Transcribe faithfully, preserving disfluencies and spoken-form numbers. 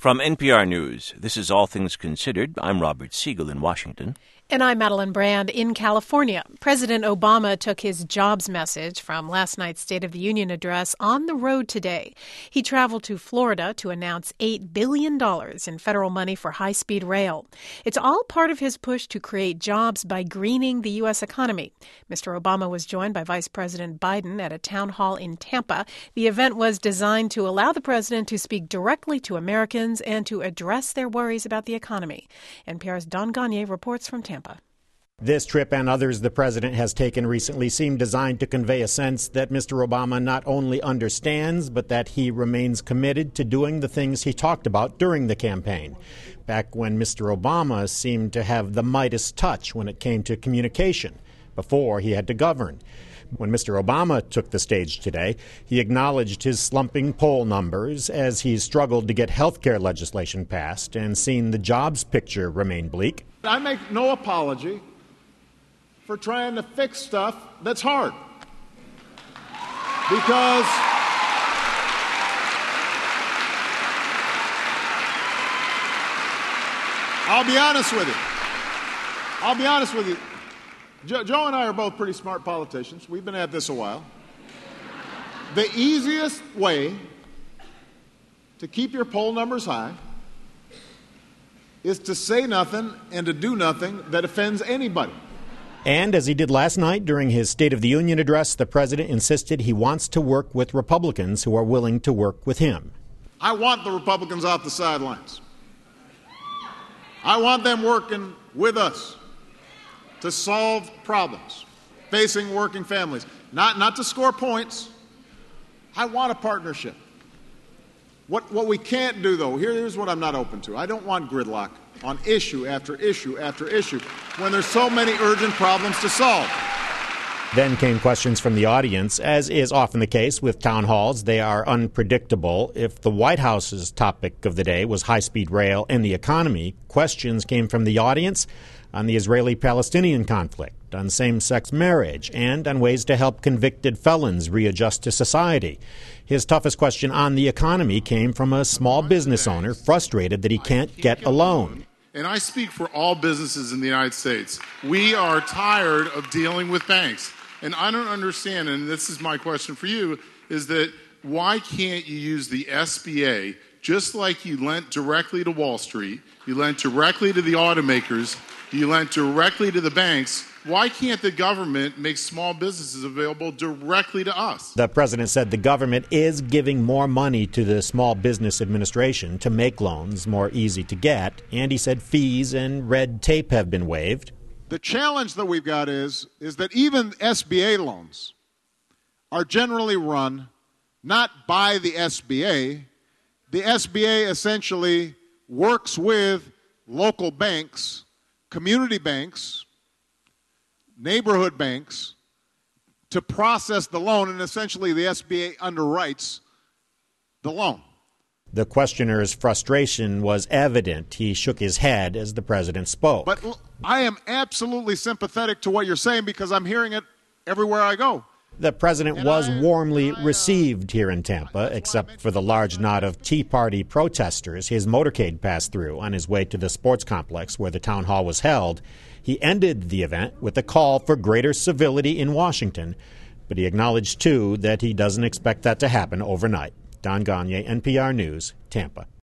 From N P R News, this is All Things Considered. I'm Robert Siegel in Washington. And I'm Madeline Brand in California. President Obama took his jobs message from last night's State of the Union address on the road today. He traveled to Florida to announce eight billion dollars in federal money for high-speed rail. It's all part of his push to create jobs by greening the U S economy. Mister Obama was joined by Vice President Biden at a town hall in Tampa. The event was designed to allow the president to speak directly to Americans and to address their worries about the economy. N P R's Don Gagné reports from Tampa. This trip and others the president has taken recently seem designed to convey a sense that Mister Obama not only understands, but that he remains committed to doing the things he talked about during the campaign, back when Mister Obama seemed to have the Midas touch when it came to communication, before he had to govern. When Mister Obama took the stage today, he acknowledged his slumping poll numbers as he struggled to get health care legislation passed and seen the jobs picture remain bleak. I make no apology for trying to fix stuff that's hard. Because I'll be honest with you. I'll be honest with you. Joe, Joe and I are both pretty smart politicians. We've been at this a while. The easiest way to keep your poll numbers high is to say nothing and to do nothing that offends anybody. And as he did last night during his State of the Union address, the president insisted he wants to work with Republicans who are willing to work with him. I want the Republicans off the sidelines. I want them working with us to solve problems facing working families, not, not to score points. I want a partnership. What, what we can't do, though, here, here's what I'm not open to. I don't want gridlock on issue after issue after issue when there's so many urgent problems to solve. Then came questions from the audience. As is often the case with town halls, they are unpredictable. If the White House's topic of the day was high-speed rail and the economy, questions came from the audience on the Israeli-Palestinian conflict, on same-sex marriage, and on ways to help convicted felons readjust to society. His toughest question on the economy came from a small business owner frustrated that he can't get a loan. And I speak for all businesses in the United States. We are tired of dealing with banks. And I don't understand, and this is my question for you, is that why can't you use the S B A just like you lent directly to Wall Street, you lent directly to the automakers, you lent directly to the banks? Why can't the government make small businesses available directly to us? The president said the government is giving more money to the Small Business Administration to make loans more easy to get, and he said fees and red tape have been waived. The challenge that we've got is, is that even S B A loans are generally run not by the S B A. The S B A essentially works with local banks, community banks, neighborhood banks to process the loan, and essentially the S B A underwrites the loan. The questioner's frustration was evident. He shook his head as the president spoke. But I am absolutely sympathetic to what you're saying because I'm hearing it everywhere I go. The president was warmly received here in Tampa, except for the large knot of Tea Party protesters his motorcade passed through on his way to the sports complex where the town hall was held. He ended the event with a call for greater civility in Washington, but he acknowledged, too, that he doesn't expect that to happen overnight. Don Gagné, N P R News, Tampa.